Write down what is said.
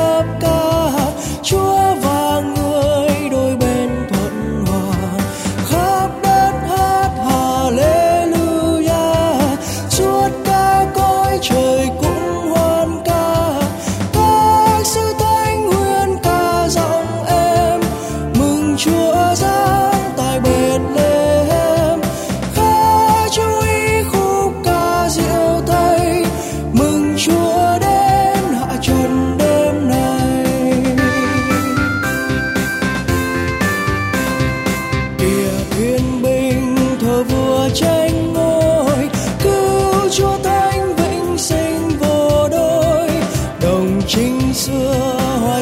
khắp ca. Chúa và người đôi bên thuận hòa, khắp đất hát Hallelujah. Suốt cả cõi trời cũng hoan ca, các sứ thánh huyên ca giọng em mừng Chúa giáng tại Bethlehem. Khá chú ý khúc ca diệu thay, mừng Chúa đến hạ trần đêm nay. Kìa thiên binh thờ vua tranh ngôi, cứu Chúa thánh vĩnh sinh vô đôi. Đồng trinh xưa hoa